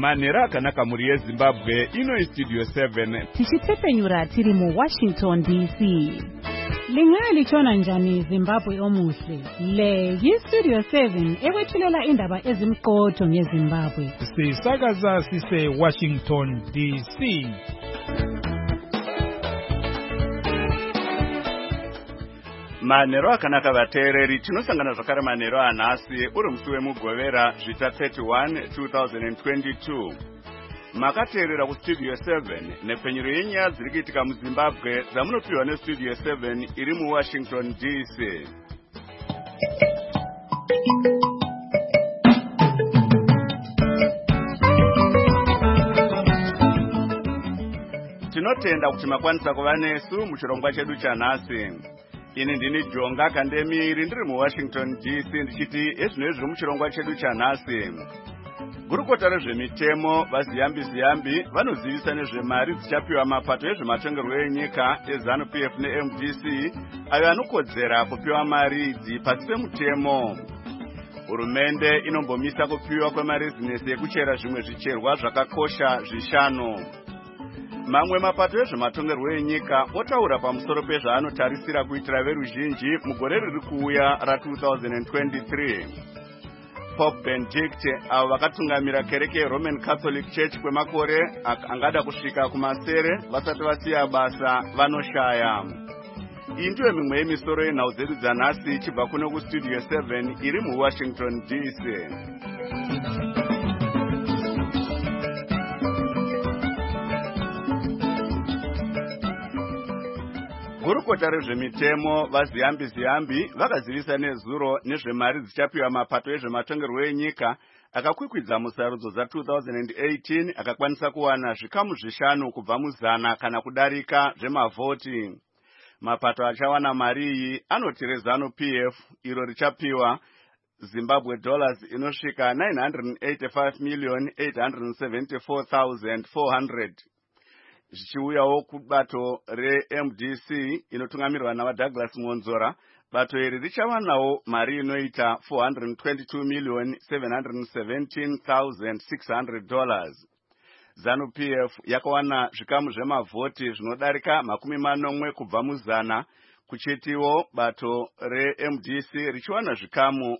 Manhero akanaka muri yeZimbabwe ino Studio 7 tichitepenyura tiri mu Washington DC. Lingalitshona njani Zimbabwe omuhle? Le yi-Studio 7 ekwethulela indaba ezimqotho ngeZimbabwe. Sisakaza sise Washington DC. Manhero akanaka vateereri, tinosangana zvakare manhero anhasi uri musi wemugovera zvita 31 2022. Makateerera kuStudio 7 nepfenyuro yenyaya dziri kuitika muZimbabwe dzamunopiwa neStudio 7 iri muWashington DC. Tinotenda kuti makwanisa kuva nesu muchirongwa chedu chanhasi. Ini ndini Jonga Kandemiri ndiri muWashington DC ndichiti ezvinezvi muchirongwa chedu chanhasi. Gurukota rezvemitemo vaziyambi vanozivisa nezvemari dzichapiwa mapato ezvematongerwo enyika eZANU-PF neMDC ayo anokodzera kupiwa mari idzi pasi pemutemo. Hurumende inombomisa kupiwa kwemarezinesi ekuchera zvimwe zvicherwa zvakakosha 5. Mamwe mapato ezvematongerwo enyika otaura pamusoro pezvaanotarisira kuitira veruzhinji mugore riri kuuya ra2023. Pope Benedict avo vakatungamira kereke yeRoman Catholic Church kwemakore angada kusvika kumasere vasati vasiya basa vanoshaya. Iyi ndiyo mimwe yemisoro yenhau dzedu dzanhasi ichibva kuno kuStudio 7 iri muWashington DC. Gurukota rezvemitemo vaziyambi vakazivisa nezuro nezvemari dzichapiwa mapato ezvematongerwo enyika akakwikwidza musarudzo za2018 akakwanisa kuwana zvikamu 5 kubva muzana kana kudarika zvemavhoti. Mapato achawana mari iyi anoti reZANU-PF iro richapiwa Zimbabwe dollars inosvika 985,874,400. Zvichiuyawo kubato reMDC inotungamirwa navaDouglas Monzora, bato iri richawanawo mari inoita $422,717,600. ZANU-PF yakawana zvikamu zvemavhoti zvinodarika 40 kubva muzana, kuchitiwo bato reMDC richiwana zvikamu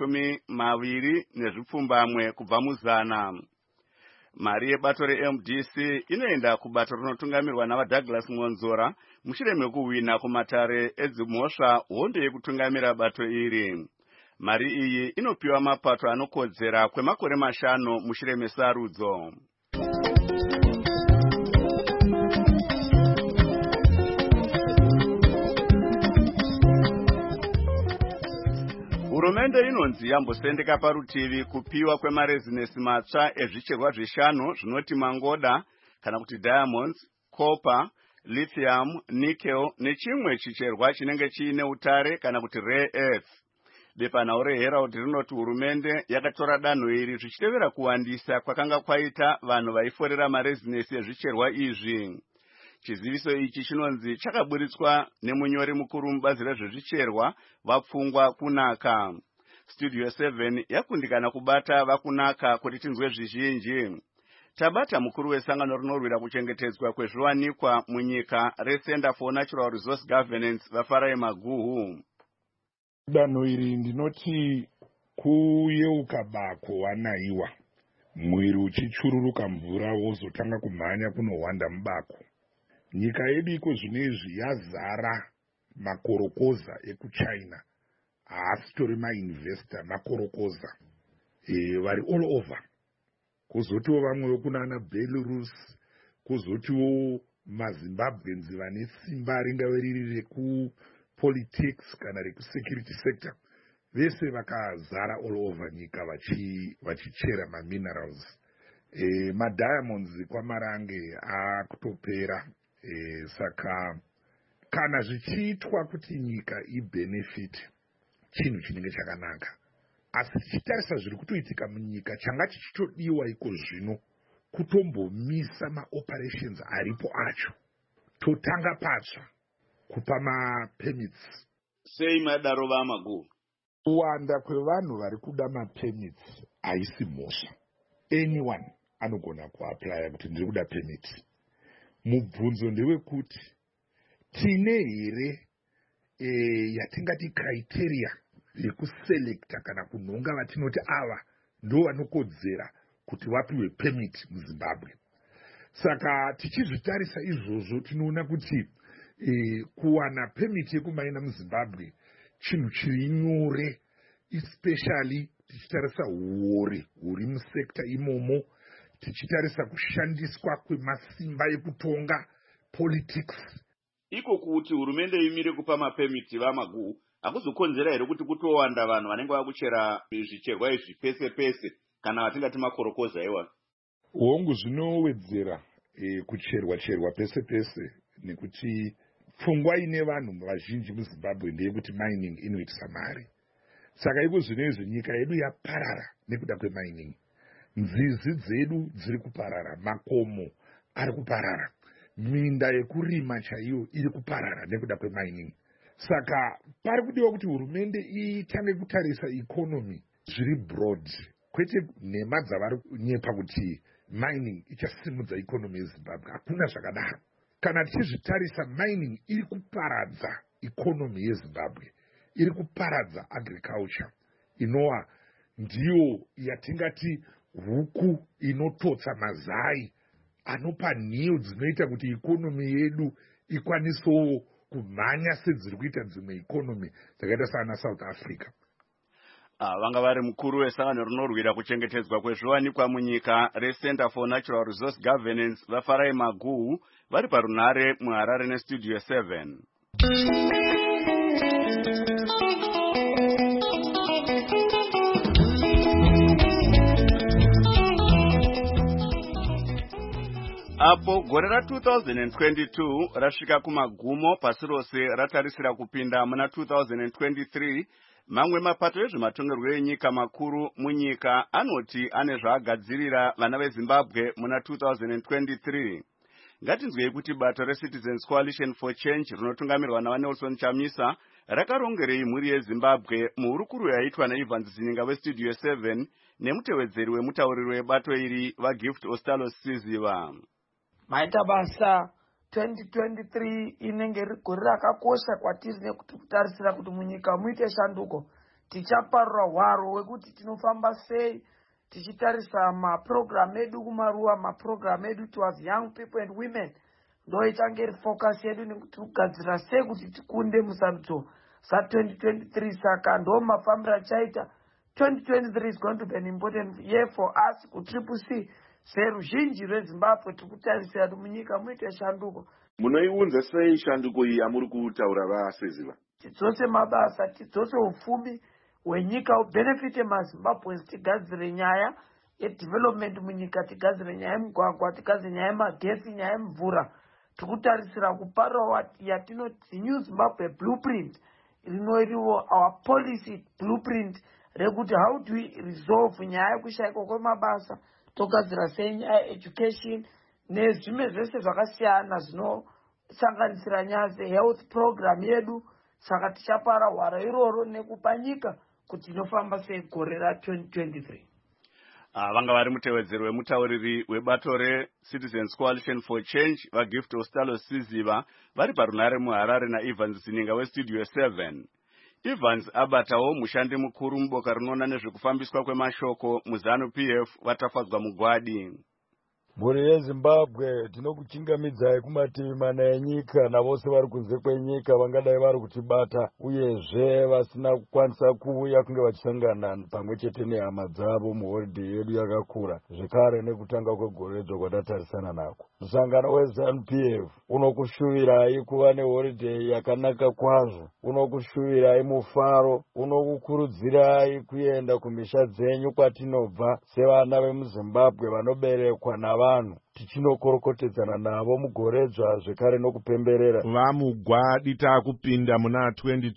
20 kubva muzana. Mari yebato reMDC inoenda kubato rinotungamirwa navaDouglas Monzora mushure mekuhwina kumatare edzimhosva hondo yekutungamira bato iri. Mari iyi inopiwa mapato anokodzera kwemakore 5 mushure mesarudzo. Hurumende inonzi yambosendeka parutivi kupiwa kwemarezinesi matsva ezvicherwa 5 zvinoti mangoda kana kuti diamonds, copper, lithium, nickel nechimwe chicherwa chinenge chiine utare kana kuti rare earth. Bepanhau reHerald rinoti hurumende yakatora danho iri zvichitevera kuwandisa kwakanga kwaita vanhu vaiforera marezinesi ezvicherwa izvi. Chiziviso ichi chinonzi chakaburitswa nemunyori mukuru mubazi rezvezvicherwa vapfungwa kunaka. Studio 7 yakundikana kubata vakunaka kuti tinzwe zvizhinji. Tabata mukuru wesangano rinorwira kuchengetedzwa kwezviwanikwa munyika reCenter for Natural Resource Governance vaFarai Maguhu. Danho iri ndinoti kuyeuka bako wanaiwa, mwiri uchichururuka mvura wozotanga kumhanya kunohwanda mubako. Nyika yedu iko zvinezvi yazara makorokoza ekuChina, haasitori mainvestor makorokoza vari all over. Kuzotiwo vamwe wekunana Belarus, kuzotiwo maZimbabweans vane simba ringave riri rekupolitics kana rekusecurity sector, vese vakazara all over nyika vachichera maminerals. Madiamonds kwamarange akutopera. Saka kana zvichiitwa kuti nyika ibenefit chinhu chinenge chakanaka, asi tichitarisa zviri kutoitika munyika changa chichitodiwa iko zvino kutombomisa maoperations aripo acho, totanga patsva kupa mapermits. Sei madaro vaMaguhu? Kuwanda kwevanhu vari kuda mapermits haisi mhosva. Anyone anogona kuaplya kuti ndiri kuda permit. Mubvunzo ndewekuti tine here yatingati criteria yekuselekta kana kunhonga vatinoti ava ndo vanokodzera kuti vapiwe permit muZimbabwe. Saka tichizvitarisa izvozvo tinoona kuti kuwana permit yekumaina muZimbabwe chinhu chiri nyore, especially tichitarisa huori huri musekta imomo, tichitarisa kushandiswa kwemasimba ekutonga politics. Iko kuti hurumende imire kupa mapemiti vamagu akuzokonzera here kuti kutowanda vanhu vanenge vakuchera zvicherwa izvi pese pese kana vatingati makorokoza ewa? Hongu zvinowedzera kucherwa pese pese, nekuti pfungwa ine vanhu vazhinji muZimbabwe ndeyekuti mining inoitisa mari. Saka iko zvinezvi nyika yedu yaparara nekuda kwemining. Nzizi dzedu dziri kuparara, makomo ari kuparara, minda yekurima chaiyo iri kuparara nekuda kwemining. Saka pari kudiwa kuti hurumende itange kutarisa economy zviri broad, kwete nhema dzavari kunyepa kuti mining ichasimudza economy yeZimbabwe. Hakuna zvakadaro. Kana tichizvitarisa, mining iri kuparadza economy yeZimbabwe, iri kuparadza agriculture inova ndiyo yatingati huku inototsa mazai anopa nhiyo dzinoita kuti ikonomi yedu ikwanisewo kumhanya sedziri kuita dzimwe ikonomi dzakaita sana South Africa. Vanga vari mukuru wesangano rinorwira kuchengetedzwa kwezviwanikwa munyika reCenter for Natural Resource Governance vaFarai Maguhu vari parunhare muHarare neStudio 7. Apo gore ra2022 rasvika kumagumo, pasi rose ratarisira kupinda muna 2023, mamwe mapato ezvematongerwo enyika makuru munyika anoti ane zvaagadzirira vana veZimbabwe muna 2023. Ngatinzwei kuti bato reCitizens Coalition for Change rinotungamirwa naVanelson Chamisa rakarongerei mhuri yeZimbabwe muhurukuro yaitwa naEvans Zininga weStudio 7 nemutevedzeri wemutauriri webato iri vaGift Ostalo Siziva. Maita basa 2023 inenge rigore rakakosha kwatiri nekuti kutarisira kuti munyika muite shanduko. Tichaparura hwaro wekuti tinofamba sei, tichitarisa maprogram edu kumaruwa, maprogram edu towards young people and women. Ndo ichange focus yedu nekuti kugadzira sei kuti tikunde musarudzo sa2023. Saka ndo mafambiro achaita. 2023 is going to be an important year for us ku Triple C. Seruzhinji reZimbabwe tikutarisira kuti munyika muite shanduko. Munoiunza sei shanduko iyi amuri kutaura vaSeziva? Tidzose mabasa, tidzose ufumi hwenyika ubenefite maZimbabweans, tigadzire nyaya yedevelopment munyika, tigadzire nyaya yemigwagwa, tigadzire nyaya yemagetsi, nyaya yemvura. Tikutarisira kuparura yatinoti New Zimbabwe blueprint, rinoriwo our policy blueprint rekuti how do we resolve nyaya yekushayika kwemabasa, togadzira sei nyaya education nezvimwe zvese zvakasiyana zvinosanganisira nyaya health program yedu. Saka tichapara hwaro iroro nekupa nyika kuti inofamba sei gore ra2023. Vanga vari mutevedzeri wemutauriri webato reCitizens Coalition for Change vaGift Ostalo Siziva vari parunhare muHarare naEvans Zininga weStudio 7. Evans abatawo mushandi mukuru muboka rinoona nezvekufambiswa kwemashoko muZANU-PF vatafadzwa mugwadi. Mhuri yeZimbabwe tinokuchingamidzai kumativi mana enyika navose vari kunze kwenyika vangadai vari kutibata uyezve vasina kukwanisa kuuya kunge vachisangana pamwe chete nehama dzavo muholidheyi yedu yakakura zvekare nekutanga kwegore redzo kwatatarisana nako. Musangano weZANU-PF unokushuvirai kuva neholidheyi yakanaka kwazvo, unokushuvirai mufaro, unokukurudzirai kuenda kumisha dzenyu kwatinobva sevana vemuZimbabwe vanoberekwa navanhu tichinokorokotedzana navo mugoredzva zvekare nokupemberera. Vamugwadi takupinda muna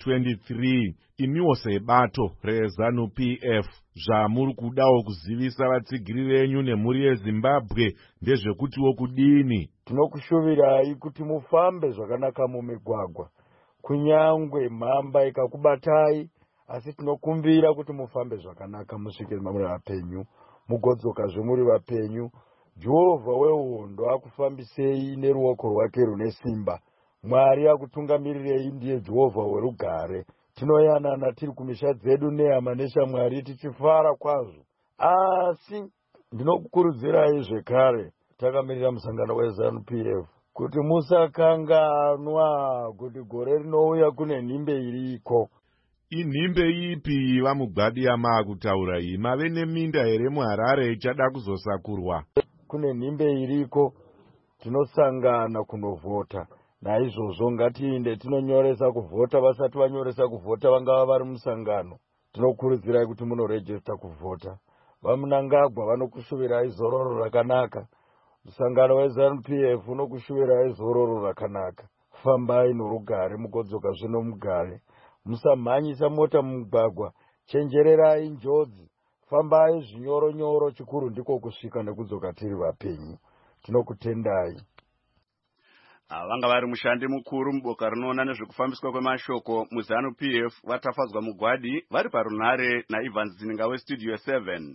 2023 imiwo sebato reZANU-PF zvamuri kudawo kuzivisa vatsigiri venyu nemhuri yeZimbabwe ndezvekutiwo kudini. Tinokushuvirai kuti mufambe zvakanaka mumigwagwa kunyangwe mhamba ikakubatai, asi tinokumbira kuti mufambe zvakanaka musvike muri vapenyu, mugodzoka zvemuri vapenyu, Jehovha wehondo akufambisei neruoko rwake rune simba. Mwari akutungamirirei ndiye Jehovha werugare. Tinoyanana tiri kumisha dzedu nehama neshamwari tichifara kwazvo. Asi ndinokukurudzirai zvekare, takamirira musangano weZANU-PF, kuti musakanganwa kuti gore rinouya kune nhimbe iriko. Inhimbe ipi vamugwadi yamakutaura iyi? Mave neminda here muHarare ichada kuzosakurwa? Kune nhimbe iriko, tinosangana kunovhota. Naizvozvo ngatiinde tinonyoresa kuvhota. Vasati vanyoresa kuvhota vangava vari musangano, tinokurudzirai kuti munorejista kuvhota. Vamunangagwa vanokushuvirai zororo rakanaka. Musangano weZANU-PF unokushuvirai zororo rakanaka. Fambai norugare mugodzoka zvino mugare. Musamhanyisa mota mumugwagwa, chenjererai njodzi. Fambai zvinyoronyoro, chikuru ndiko kusvika nekudzoka tiri vapenyu. Tinokutendai. Vanga vari mushandi mukuru muboka rinoona nezvekufambiswa kwemashoko muZANU-PF vatafadzwa mugwadi vari parunhare naIvan Zininga weStudio 7.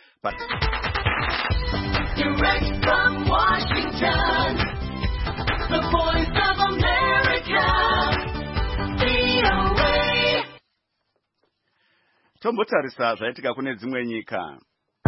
Direct from Washington, the voice of America, VOA. Tombotarisa zvaitika kune dzimwe nyika.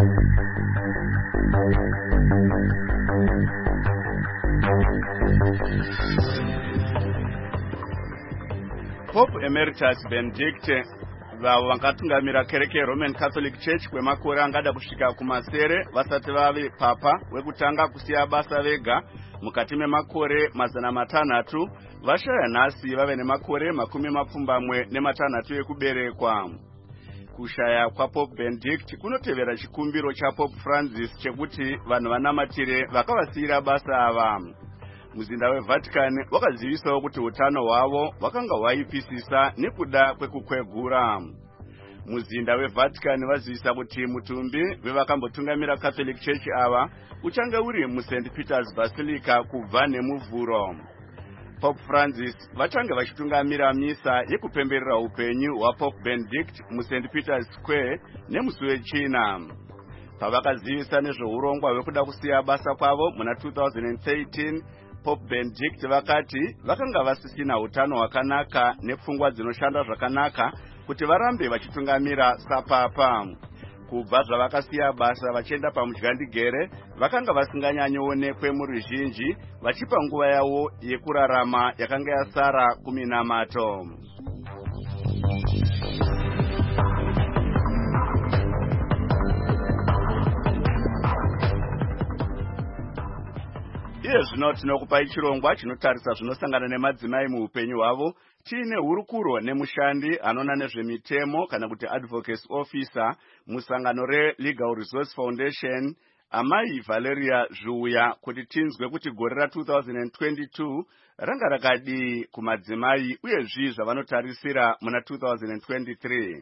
Pope Emeritus Benedict vavo vakatungamira kereke Roman Catholic Church kwemakore angada kusvika kumasere vasati vave papa wekutanga kusiya basa vega mukati memakore 600 vashaya nhasi vave nemakore 26 ekuberekwa. Kushaya kwaPope Benedict kunotevera chikumbiro chaPope Francis chekuti vanhu vanamatire vakavasiyira basa ava. Muzinda weVatican wakazivisawo kuti utano hwavo wakanga hwaipisisa nekuda kwekukwegura. Muzinda weVatican vazivisa kuti mutumbi wevakambotungamira Catholic Church ava uchange uri muSt. Peter's Basilica kubva nemuvhuro. Pope Francis vachange vachitungamira misa yekupemberera upenyu hwaPope Benedict muSt. Peter's Square nemusi wechina. Pavakazivisa nezveurongwa hwekuda kusiya basa kwavo muna 2013, Pope Benedict vakati vakanga vasisina utano hwakanaka nepfungwa dzinoshanda zvakanaka kuti varambe vachitungamira sapapa. Kubva zvavakasiya basa vachienda pamudyandegere, vakanga vasinganyanyoonekwe muruzhinji, vachipa nguva yavo yekurarama yakanga yasara kuminamato. Iye zvino tinokupai chirongwa chinotarisa zvinosangana nemadzimai muupenyu hwavo, tiine hurukuro nemushandi anoona nezvemitemo kana kuti advocacy officer musangano reLegal Resource Foundation, amai Valeria Zvuya, kuti tinzwe kuti gore ra2022 ranga rakadii kumadzimai uye zvii zvavanotarisira muna 2023.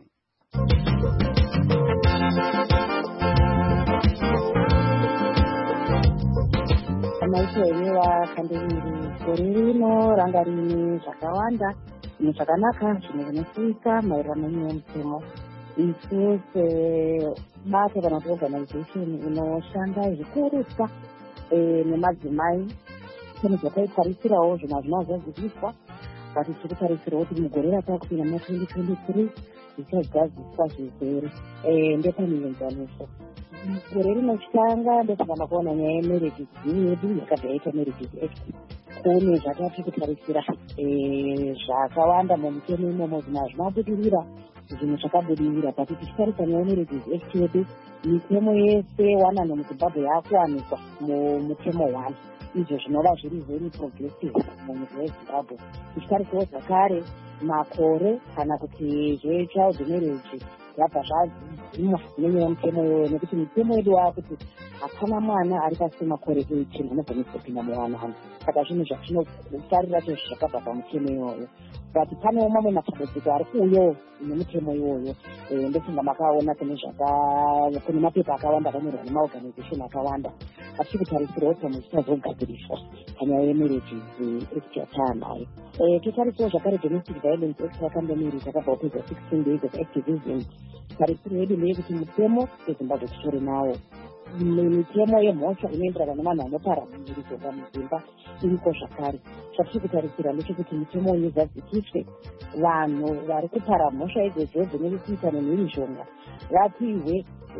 Maitwa kandemiri gore rino ranga rine zvakawanda, zvimwe zvakanaka, zvimwe zvinosvika maererano nemutemo. Isu sebato kana kuti organization inoshanda zvikurisa nemadzimai, kune zvataitarisirawo zvina zvinazoziviswa, kuti tiri kutarisirawo kuti mugore ratakupinda muna 2023 zvichagadziswa zvirwere ndepamienzaniso. Gore rinotanga ndosangana kuona nyaya yemarriages yedu yakabva yaita Marriages Act. Kune zvatati kutarisira zvakawanda mumutemo imomo, zvimwe zvinobudirira, zvimwe zvakabudirira. Kuti tichitarisa nyaya yeMarriages Act yedu, mitemo yese 100 muZimbabwe yakuwanikwa mumutemo 1. Izvo zvinova zviri very progressive munyika yeZimbabwe. Tichitarisawo zvakare makore kana kuti zvechild marriage yabva zvadzimwa nenyaya yemutemo iyoyo, nekuti mitemo yedu wakuti hapana mwana ari pasi pemakore 18 anogona kupinda muwanano. Saka zvinhu zvatinotarira chose zvakabva pamutemo iyoyo. But panewo mamwe matambudziko ari kuuyawo nemutemo iyoyo. Ndofunga makaona kune mapepa akawanda akanyorwa nemaorganization akawanda. Asi kutarisirawo pamwe zvichazogadziriswa panyaya yeMarriages Act yataanayo. Totarisiwo zvakare Domestic Violence Act yakambomiri takabva kupedza 16 days of activism. Tarisiro yedu ndeyekuti mutemo weZimbabwe titore nawo mitemo yemhosva inoenderana nevanhu vanopara mumhirizhonga mudzimba iriko zvakare. Zvatiri kutarisira ndechekuti mitemo iyi zadzikiswe, vanhu vari kupara mhosva idzodzo nekuita nemhirizhonga vapiwe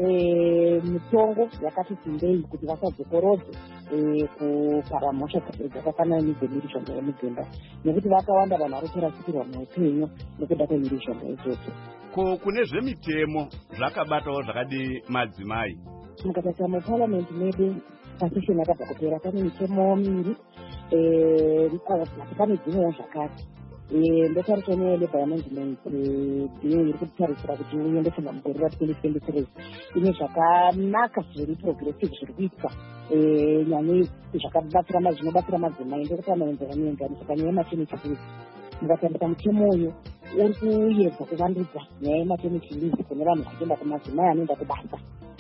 mitongo yakati simbei kuti vasadzokorodze kupara mhosva dzakafanana nedzemhirizhonga yemudzimba, nekuti vakawanda vanhu vari kurasikirwa muupenyu nekuda kwemhirizhonga idzodzo. Ko kune zvemitemo zvakabatawo zvakadi madzimai? Mukatarisa muparliament medu pasesheni yakabva kupera pane mitemo miviri, asi pane dzimwewo zvakare. Ndotarisa nelabor amendment bill iri kutarisira kuti uende funga mugore ra2023 ine zvakanaka zviri progressive zviri kuitwa nyanyei zvakabatsira zvinobatsira madzimai ndokuti anoenzera neenzanisa panyaya yematernity leave. Mukatarisa mutemo uyu uri kuedza kuvandudza nyaya yematernity leave kune vanhu vachienda kumadzimai anoenda kubasa,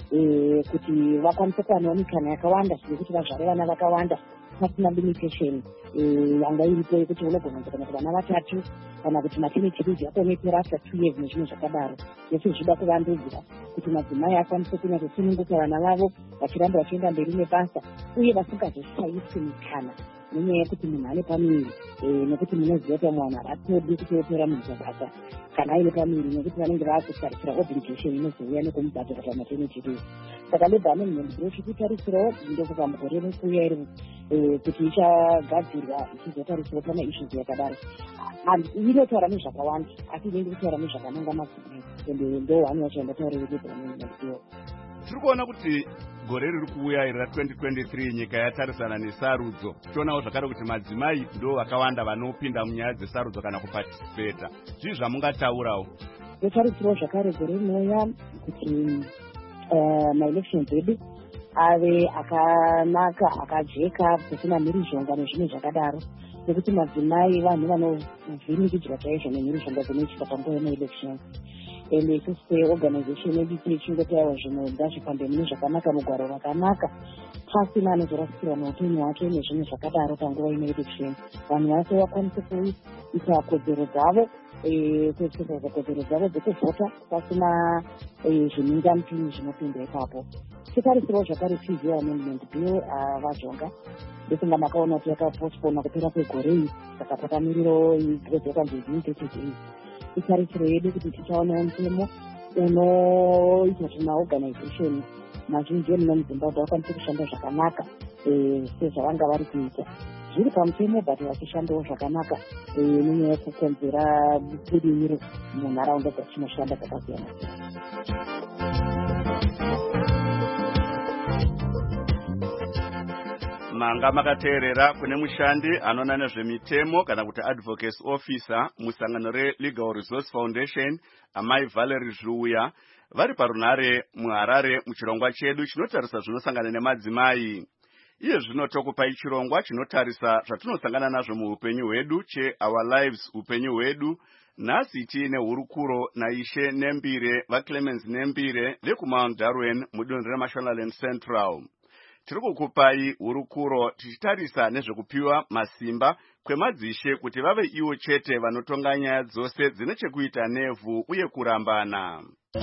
kuti vakwanise kuwanawo mikana yakawanda zvekuti vazvare vana vakawanda pasina limitation yanga iripo yekuti unogona kana vana vatatu kana kuti maternity leave yako inopera after 2 years nezvimwe zvakadaro. Zvese zvida kuvandudzwa kuti madzimai akwanise kunyazosununguka vana vavo vachiramba vachienda mberi nebasa uye vasingazoshaiswi mikana nenyaya yekuti munhu ane pamiri, nekuti munoziva kuti mwana atodi kuti opera munhu basa kana aine pamiri, nekuti vanenge vaakutarisira obligation inozouya nekumubhadhara pamaternity leave. Saka labor amendment bill chikutarisirawo ndokupa mugore rekuuya iri kuti ichagadzirwa ichizotarisirawo pane issues yakadaro. Inotaura nezvakawanda asi inenge kutaura nezvakananga madzimai, ende ndo hanya yacho yandataurira labor amendment bill. Tiri kuona kuti gore riri kuuya iri ra2023 nyika yatarisana nesarudzo, tichionawo zvakare kuti madzimai ndo vakawanda vanopinda munyaya dzesarudzo kana kupatisipeta. Zvii zvamungataurawo? Ndotarisirawo zvakare gore rinouya kuti maelections edu ave akanaka akajeka kusina mhirizhonga nezvimwe zvakadaro, nekuti madzimai vanhu vanovhinikidzwa chaizvo nemhirizhonga dzinoitika panguva yemaelections. Ende isusu seorganization yedu tichingotaiwa zvinhu ngazvifambe mune zvakanaka, mugwaro rakanaka, pasina anozorasikirwa neupenyu hwake nezvimwe zvakadaro panguva inoelection. Vanhu vase vakwanise kuita kodzero dzavo, kuexercise kodzero dzavo dzekuvhota pasina zviningamupini zvinopinda ipapo. Titarisirawo zvakare TV amendment bill vajonga ndofunga makaona kuti yakapostpona kupera kwegore iri, saka takamirirawo igredzo yakanzi 30 days. Itarisiro yedu kuti tichaonawo mutemo unoita kuti maorganization mazhinji emuno muZimbabwe vakwanise kushanda zvakanaka sezvavanga vari kuita. Zviri pamutemo but vachishandawo zvakanaka nenyaya yekukonzera budiriro munharaunda dzatinoshanda dzakasiyana siyana. Manga makateerera kune mushandi anoona nezvemitemo kana kuti advocacy officer musangano reLegal Resource Foundation, amai Valerie Zvuya, vari parunhare muHarare muchirongwa chedu chinotarisa zvinosangana nemadzimai. Iye zvino tokupai chirongwa chinotarisa zvatinosangana nazvo muupenyu hwedu che-Our Lives upenyu hwedu. Nhasi tiine hurukuro naIshe Nembire vaClemens Nembire vekuMount Darwen mudunhu reMashonaland Central. Tiri kukupai hurukuro tichitarisa nezvekupiwa masimba kwemadzishe kuti vave iwo chete vanotonga nyaya dzose dzine chekuita nevhu uye kurambana.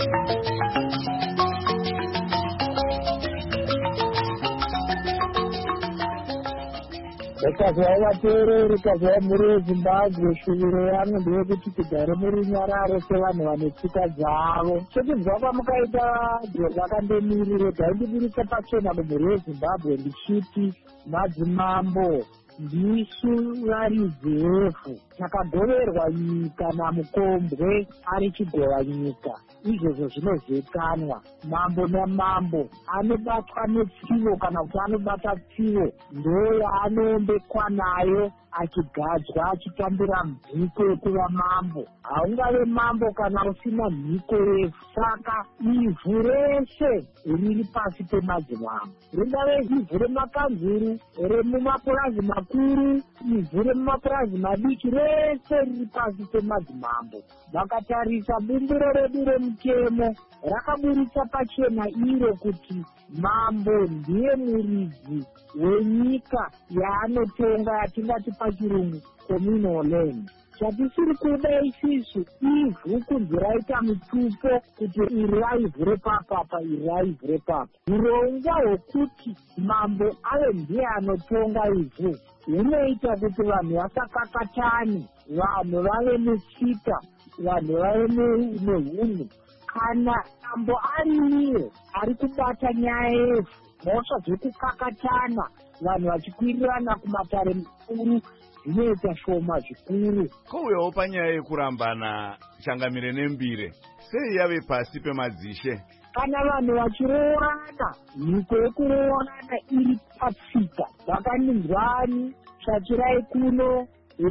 Rikazwa vateereri, rikazwa mhuri yeZimbabwe, shuviro yangu ndeyekuti tigare muri nyararo sevanhu vane tsika dzavo. Chekubva pamukaita zvakandemiri, regai ndiburitse pachena mumhuri yeZimbabwe ndichiti madzimambo ndisu varidzi vevhu. Takagoverwa nyika namukombwe ari chigova nyika. Izvozvo zvinozivikanwa. Mambo namambo anobatwa netsivo kana kuti anobata tsivo ndoyaanoendekwa nayo achigadzwa achitambira mhiko yekuva mambo. Haungave mambo kana usina mhiko refu. Saka ivhu reshe riri pasi pemadzimambo, ringave ivhu remakanzuru, remumapurazi makuru, ivhu remumapurazi madiki, rese riri pasi pemadzimambo. Vakatarisa bumbiro redu remutemo rakaburitsa pachena iro kuti mambo ndiye muridzi wenyika yaanotonga yatingati pachirungu communal land. Chatisiri kuda isusu ivhu kunzi raita mutupo kuti iri raivhu repapapa iri raivhu repapa. Urongwa hwekuti mambo ave ndiye anotonga ivhu hunoita kuti vanhu vasakakatane, vanhu vave netsika, vanhu vave nehunhu. Kana mambo ari iye ari kubata nyaya yevhu, mhosva dzekukakatana vanhu vachikwirirana kumatare makuru zvinoita shoma zvikuru. Kouyawo panyaya yekurambana Changamire neMbire, sei yave pasi pemadzishe? Kana vanhu vachiroorana, nyiko yekuroorana iri patsika, vakaninzwani, Shachirai kuno,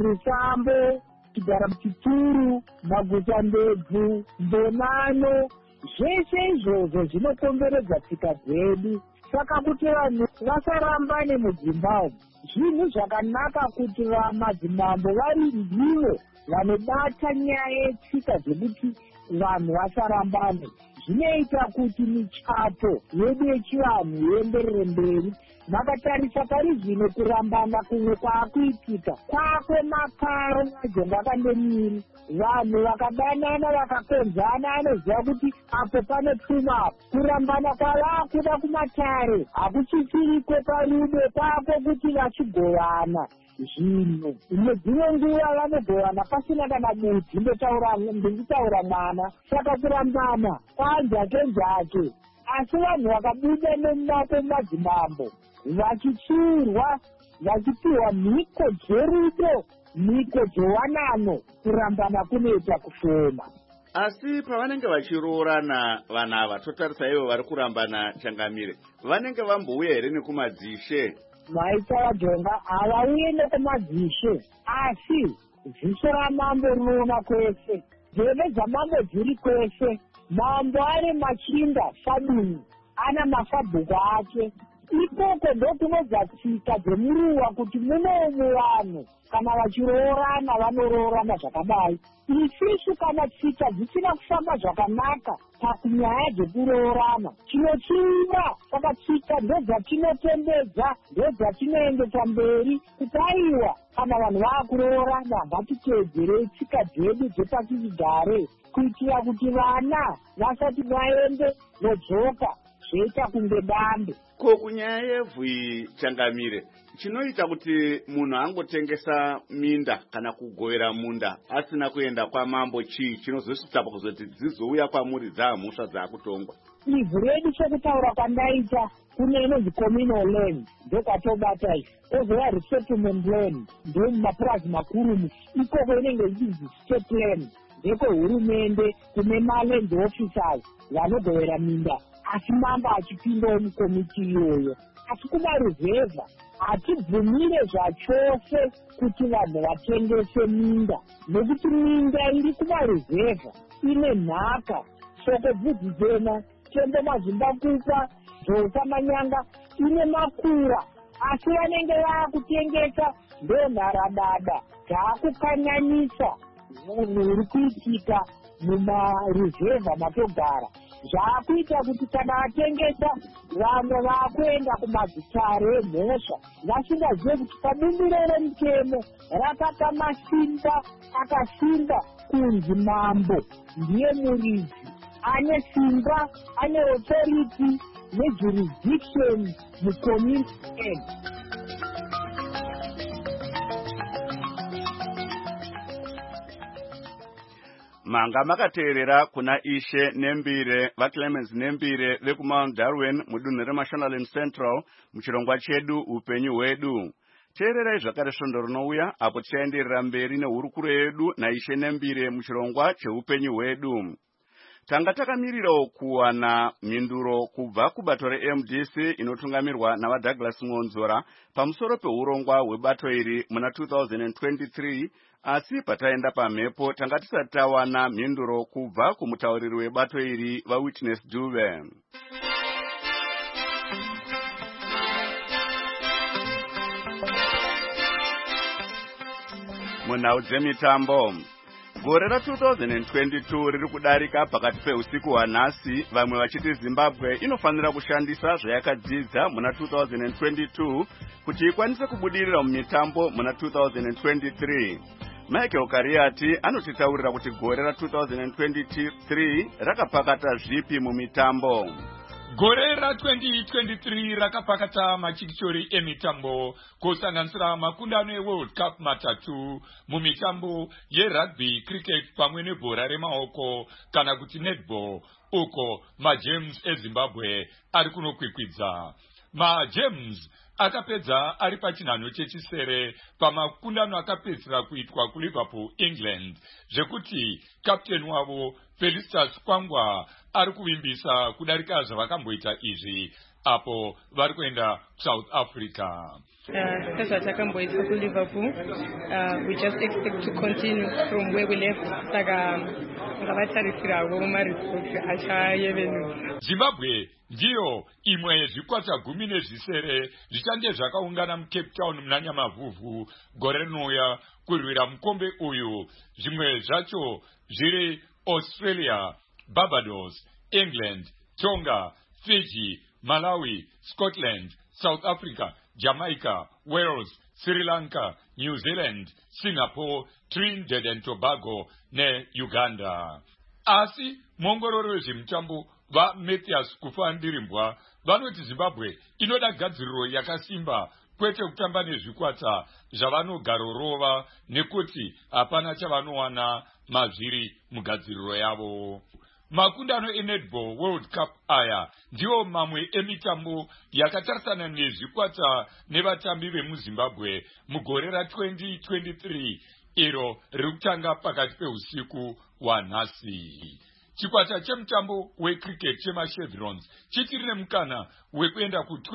Rusambo, Kigara Chituru, Maguta Ndebvu, Mbonano, zvese izvozvo zvinokomberedza tsika dzedu. Saka kuti vanhu vasarambane muZimbabwe, zvinhu zvakanaka kuti madzimambo vari ndivo vanobata nyaya yetsika dzekuti vanhu vasarambane. Zvinoita kuti michato yedu yechivanhu ienderere mberi. Makatarisa pari zvino kurambana kumwe kwaakuitika kwakwemakaro majonga kandemiri. Vanhu vakadanana vakakonzana anoziva kuti apo pane pfumapo. Kurambana kwavaakuda kumatare hakuchisirikwe parudo kwako kuti vachigovana zvinhu. Dzimwe nguva vanogovana pasina kana budzi, ndingitaura mwana. Saka kurambana kwanjake-njake. Asi vanhu vakabuda nemumaoko madzimambo vachitsiurwa, vachipiwa mhiko dzerudo, mhiko dzewanano, kurambana kunoita kushoma. Asi pavanenge vachiroorana vanhu ava, totarisa ivo vari kurambana Changamire, vanenge vambouya here nekumadzishe? Maita vajonga havauye nekumadzishe, asi ziso ramambo rinoona kwese, nzeve dzamambo dziri kwese. Mambo ari machinda sabuni, ana mafabhuku ake. Ikoko ndokunodza tsika dzemuruwa kuti munomu vanhu kana vachiroorana vanoroorana zvakadai. Isusu kana tsika dzisina kufamba zvakanaka pakunyaya dzekuroorana, tinochiima. Saka tsika ndodzatinotendedza, ndodzatinoendesa mberi kupaiwa. Kana vanhu vaakuroorana, ngatiteedzerei tsika dzedu dzepachigare kuitira kuti vana vasati vaende nodzoka zvoita kunge dambe. Ko kunyaya yevhu iyi Changamire, chinoita kuti munhu angotengesa minda kana kugovera munda asina kuenda kwamambo chii chinozosvitsa pakuzoti dzizouya kwamuri dzaamhosva dzaakutongwa? Ivhu redu chekutaura kwandaita kune inonzi communal land, ndokatobata izvi. Kozouya resettlement land, ndomumapurazi makuru ikoko inenge ichinzi state land, ndeko hurumende kune maland officers vanogovera minda. Asi mambo achipindawo mukomiti iyoyo. Asi kumaruzevha hatibvumire zvachose kuti vanhu vatengese minda, nekuti minda iri kumaruzevha ine nhaka. Soko bvudzi dzena, Tembo Mazimbakupa, Dzosa Manyanga ine makura, asi vanenge vaakutengesa ndonharadada dzaakukanyanyisa zviri kuitika mumaruzevha matogara. Zvaakuita kuti kana vatengesa vamwe vaakuenda kumadzitare emhosva vasingazive kuti pabumbiro remutemo rakapa masimba akasimba kunzi mambo ndiye muridzi, ane simba, ane authority nejurisdiction mucommunity. Manga makateerera kuna Ishe Nembire, vaClemens Nembire vekuMount Darwin mudunhu reMashonaland Central muchirongwa chedu upenyu hwedu. Teererai zvakare svondo rinouya apo tichaenderera mberi nehurukuro yedu naIshe Nembire muchirongwa cheupenyu hwedu. Tanga takamirirawo kuwana mhinduro kubva kubato reMDC inotungamirwa navaDouglas Ngonzora pamusoro peurongwa hwebato iri muna 2023, asi pataenda pamhepo tanga tisati tawana mhinduro kubva kumutauriri webato iri vaWitness Dube. Munhau dzemitambo, gore ra2022 riri kudarika pakati peusiku hwanhasi, vamwe vachiti Zimbabwe inofanira kushandisa zvayakadzidza muna 2022 kuti ikwanise kubudirira mumitambo muna 2023. Michael Kariati anotitaurira kuti gore ra2023 rakapakata zvipi mumitambo. Gore ra2023 rakapakata machikichori emitambo kusanganisira makundano eWorld Cup matatu mumitambo yerugby, cricket pamwe nebhora remaoko kana kuti netball, uko maGems eZimbabwe ari kunokwikwidza. maGems akapedza ari pachinhanho chechisere pamakundano akapedzera kuitwa kuLiverpool, England, zvekuti kapteni wavo Felicitas Kwangwa ari kuvimbisa kudarika zvavakamboita izvi apo vari kuenda South Africa. Sezvatakamboitwa kuLiverpool, we just expect to continue from where we left. Saka ngavatarisirawo maresults achayevenuka. Zimbabwe ndiyo imwe yezvikwata 10 zvichange zvakaungana muCape Town muna Nyamavhuvhu gore rinouya kurwira mukombe uyu. Zvimwe zvacho zviri Australia, Barbados, England, Tonga, Fiji, Malawi, Scotland, South Africa, Jamaica, Wales, Sri Lanka, New Zealand, Singapore, Trinidad and Tobago ne Uganda. Asi mongororo wezvemutambo vaMatthias Kufandirimbwa vanoti Zimbabwe inoda gadziriro yakasimba, kwete kutamba nezvikwata zvavanogarorova nekuti hapana chavanowana mazviri mugadziriro yavo. Makundano eNetball World Cup aya ndiwo mamwe emitambo yakatarisana nezvikwata nevatambi vemuZimbabwe mugore ra2023 iro riri kutanga pakati peusiku hwanhasi. Chikwata chemutambo wecricket chemachevrons chichiri nemukana wekuenda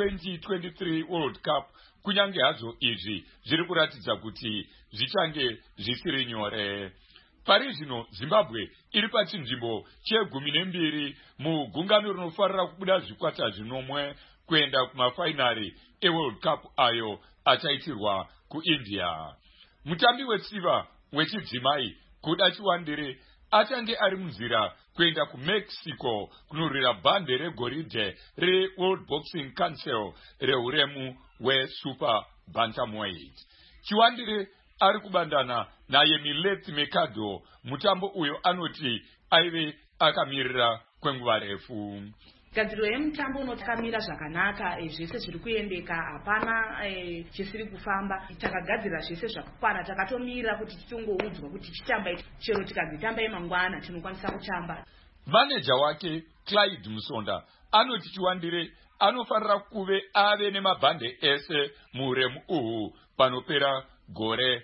ku2023 World Cup, kunyange hazo izvi zviri kuratidza kuti zvichange zvisiri nyore. Pari zvino Zimbabwe iri pachinzvimbo che12 mugungano rinofarira kubuda zvikwata zvinomwe kuenda kumafainari eWorld Cup ayo achaitirwa kuIndia. Mutambi wetsiva wechidzimai Kuda Chiwandire achange ari munzira kuenda kuMexico kunorwira bhande regoridhe reWorld Boxing Council rehuremu hweSuper Bantamweight. Chiwandire ari kubandana naye Mileti Mercado. Mutambo uyo anoti aive akamirira kwenguva refu. Gadziriro yemutambo unotakamira zvakanaka, zvese zviri kuendeka, hapana chisiri kufamba. Takagadzira zvese zvakakwana, takatomira kuti titongoudzwa kuti tichitamba chero tikadzitambai mangwana tinokwanisa kutamba. Manager wake Clyde Musonda anoti Chiwandire anofanira kuve ave nemabhande ese muhuremu uhu panopera gore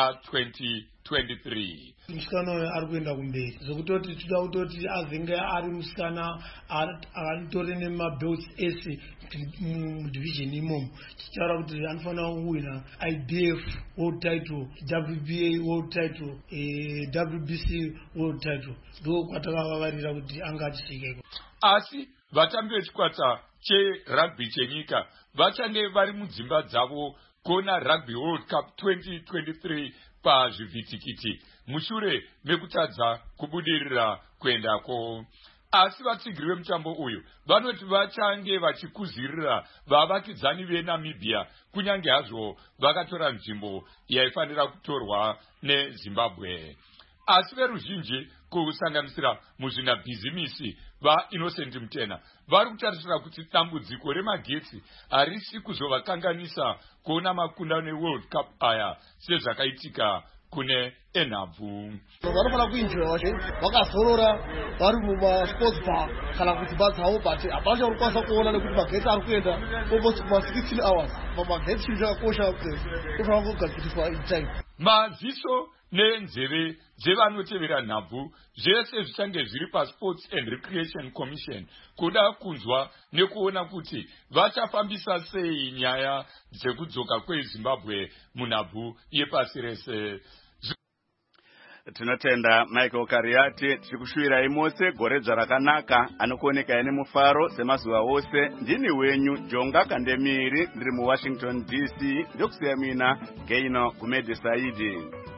ra2023. Musikana uyu ari kuenda kumberi zvekutoti tinoda kutoti azenge ari musikana atori nemabelts ese mudivision imomo. Tichitaura kuti anofanira kuwina IBF world title, WBA world title, WBC world title. Ndo kwatakavavarira kuti angatisvikeko. Asi vatambi vechikwata cherugby chenyika vachange vari mudzimba dzavo kuona Rugby World Cup 2023 pazvivhitikiti mushure mekutadza kubudirira kuendako. Asi vatsigiri vemutambo uyu vanoti vachange vachikuzirira vavakidzani veNamibia, kunyange hazvo vakatora nzvimbo yaifanira kutorwa neZimbabwe. Asi veruzhinji kusanganisira muzvinabhizimisi vaInnocent Mutena vari kutarisira kuti dambudziko remagetsi harisi kuzovakanganisa kuona makundano eWorld Cup aya sezvakaitika kune enhabvu. Vanofanira kuinjira vakazorora vari mumasports bar kana kuti dzavo, but hapana chavanokwanisa kuona nekuti magetsi ari kuenda almost kuma16 hours. Magetsi chinhu chakakosha kufanira kugadziriswa in time. Maziso nenzeve dzevanotevera nhabvu zvese zvichange zviri paSports and Recreation Commission kuda kunzwa nekuona kuti vachafambisa sei nyaya dzekudzoka kweZimbabwe munhabvu yepasi rese. Tinotenda Michael Kariati, tichikushuvirai mose gore rakanaka anokuoneka nemufaro semazuva ose. Ndini wenyu Jonga Kandemiri ndiri muWashington DC, ndokusiya mina Geino Kumedi Saidi.